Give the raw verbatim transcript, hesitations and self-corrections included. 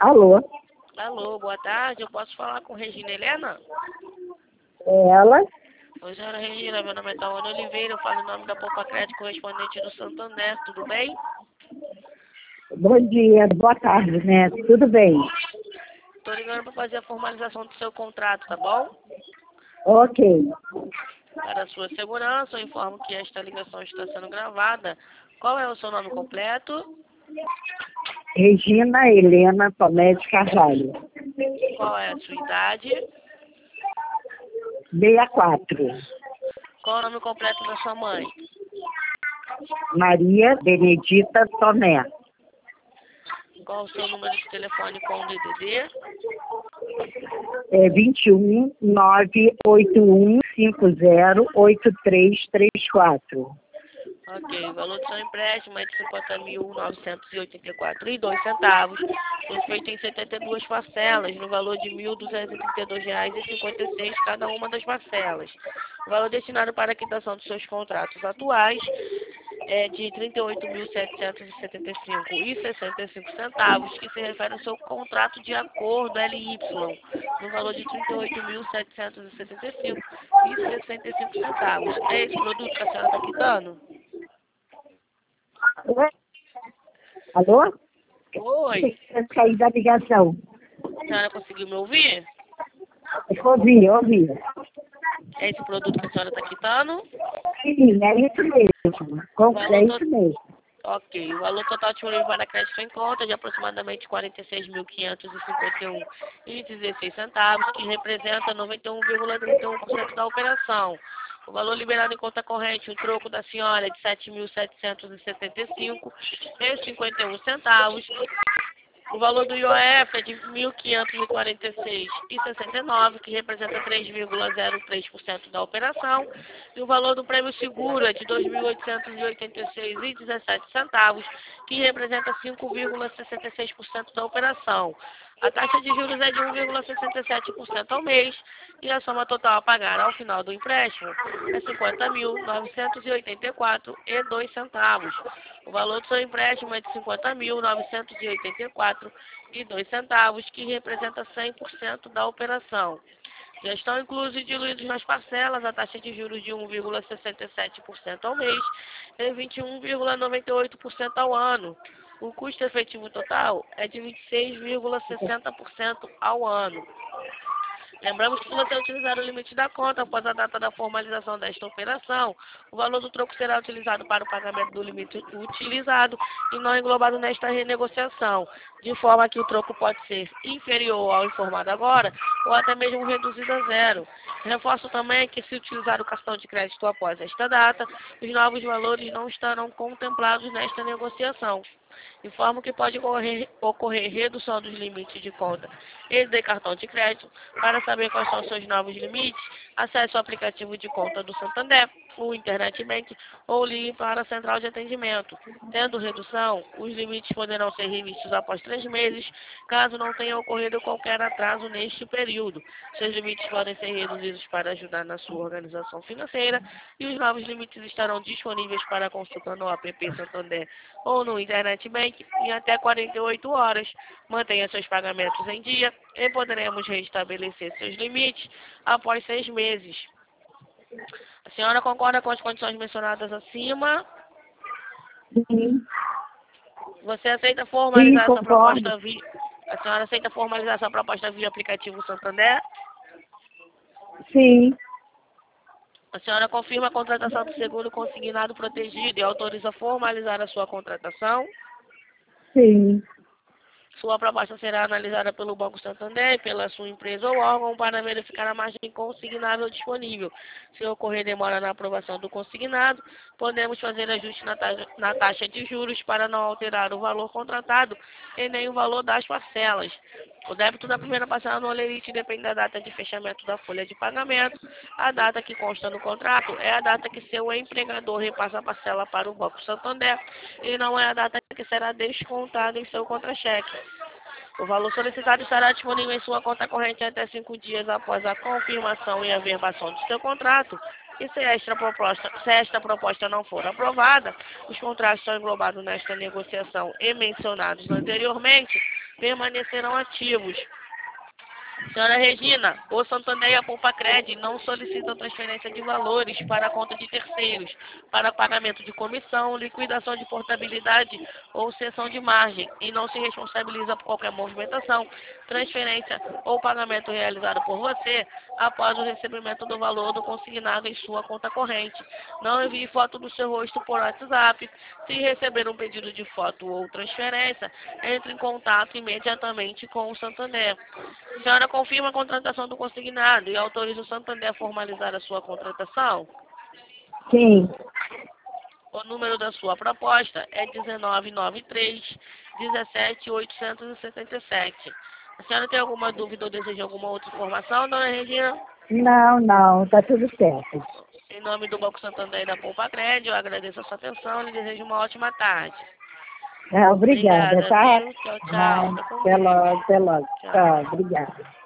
Alô? Alô, boa tarde. Eu posso falar com Regina Helena? É ela? Oi, senhora Regina. Meu nome é Tawana Oliveira. Eu falo em nome da Poupa Crédito, correspondente do Santander. Tudo bem? Bom dia, boa tarde, né? Tudo bem? Estou ligando para fazer a formalização do seu contrato, tá bom? Ok. Para a sua segurança, eu informo que esta ligação está sendo gravada. Qual é o seu nome completo? Regina Helena Tomé de Carvalho. Qual é a sua idade? sessenta e quatro. Qual é o nome completo da sua mãe? Maria Benedita Tomé. Qual o seu número de telefone com o D D D? É vinte e um, nove oito um, cinco zero, oito três três quatro. Ok, o valor do seu empréstimo é de cinquenta mil novecentos e oitenta e quatro reais e dois centavos. Foi feito em setenta e duas parcelas, no valor de mil duzentos e trinta e dois reais e cinquenta e seis centavos cada uma das parcelas. O valor destinado para a quitação dos seus contratos atuais é de trinta e oito mil setecentos e setenta e cinco reais e sessenta e cinco centavos, que se refere ao seu contrato de acordo L Y, no valor de trinta e oito mil setecentos e setenta e cinco reais e sessenta e cinco centavos. É esse produto que a senhora está quitando? Oi? Alô? Oi, Você caiu da ligação. a senhora conseguiu me ouvir? Ouvi, ouvi. É esse produto que a senhora está quitando? Sim, é isso mesmo. Com- Valor É to... isso mesmo. Ok, o valor total disponível para crédito em conta é de aproximadamente quarenta e seis mil quinhentos e cinquenta e um reais e dezesseis centavos, que representa noventa e um vírgula trinta e um por cento da operação. O valor liberado em conta corrente, o troco da senhora é de sete mil setecentos e setenta e cinco reais e cinquenta e um centavos. O valor do I O F é de mil quinhentos e quarenta e seis reais e sessenta e nove centavos, que representa três vírgula zero três por cento da operação. E o valor do prêmio seguro é de dois mil oitocentos e oitenta e seis reais e dezessete centavos, que representa cinco vírgula sessenta e seis por cento da operação. A taxa de juros é de um vírgula sessenta e sete por cento ao mês e a soma total a pagar ao final do empréstimo é cinquenta mil novecentos e oitenta e quatro reais e dois centavos. O valor do seu empréstimo é de cinquenta mil novecentos e oitenta e quatro reais e dois centavos, que representa cem por cento da operação. Já estão inclusos e diluídos nas parcelas a taxa de juros de um vírgula sessenta e sete por cento ao mês e vinte e um vírgula noventa e oito por cento ao ano. O custo efetivo total é de vinte e seis vírgula sessenta por cento ao ano. Lembramos que, se você utilizar o limite da conta após a data da formalização desta operação, o valor do troco será utilizado para o pagamento do limite utilizado e não englobado nesta renegociação, de forma que o troco pode ser inferior ao informado agora ou até mesmo reduzido a zero. Reforço também que, se utilizar o cartão de crédito após esta data, os novos valores não estarão contemplados nesta negociação. Informo que pode ocorrer, ocorrer redução dos limites de conta e de cartão de crédito. Para saber quais são os seus novos limites, acesse o aplicativo de conta do Santander, o Internet Bank ou ligue para a central de atendimento. Tendo redução, os limites poderão ser revistos após três meses, caso não tenha ocorrido qualquer atraso neste período. Seus limites podem ser reduzidos para ajudar na sua organização financeira e os novos limites estarão disponíveis para consulta no app Santander ou no Internet Bank em até quarenta e oito horas. Mantenha seus pagamentos em dia e poderemos restabelecer seus limites após seis meses. A senhora concorda com as condições mencionadas acima? Sim, Você aceita sim, formalizar essa concordo. proposta via... A senhora aceita formalizar essa proposta via aplicativo Santander? Sim, A senhora confirma a contratação do seguro consignado protegido e autoriza formalizar a sua contratação? sim. Sua proposta será analisada pelo Banco Santander e pela sua empresa ou órgão para verificar a margem consignável disponível. Se ocorrer demora na aprovação do consignado, podemos fazer ajuste na taxa, na taxa de juros para não alterar o valor contratado e nem o valor das parcelas. O débito da primeira parcela no Olerite depende da data de fechamento da folha de pagamento. A data que consta no contrato é a data que seu empregador repassa a parcela para o Banco Santander e não é a data que será descontada em seu contra-cheque. O valor solicitado estará disponível em sua conta corrente até cinco dias após a confirmação e averbação do seu contrato. E se esta proposta, se esta proposta não for aprovada, os contratos são englobados nesta negociação e mencionados anteriormente permanecerão ativos. Senhora Regina, o Santander e a Poupa-Cred não solicitam transferência de valores para a conta de terceiros, para pagamento de comissão, liquidação de portabilidade ou cessão de margem, e não se responsabiliza por qualquer movimentação, transferência ou pagamento realizado por você após o recebimento do valor do consignado em sua conta corrente. Não envie foto do seu rosto por WhatsApp. Se receber um pedido de foto ou transferência, entre em contato imediatamente com o Santander. A senhora confirma a contratação do consignado e autoriza o Santander a formalizar a sua contratação? Sim. O número da sua proposta é dezenove noventa e três, dezessete, oitocentos e setenta e sete. A senhora tem alguma dúvida ou deseja alguma outra informação, dona Regina? Não, não, tá tudo certo. Em nome do Banco Santander e da Poupa-Cred, eu agradeço a sua atenção e desejo uma ótima tarde. É, obrigada, Obrigada, tá? viu? Tchau, tchau. Ah, Fica com até Deus. logo, até logo. Tchau. Tchau, obrigada.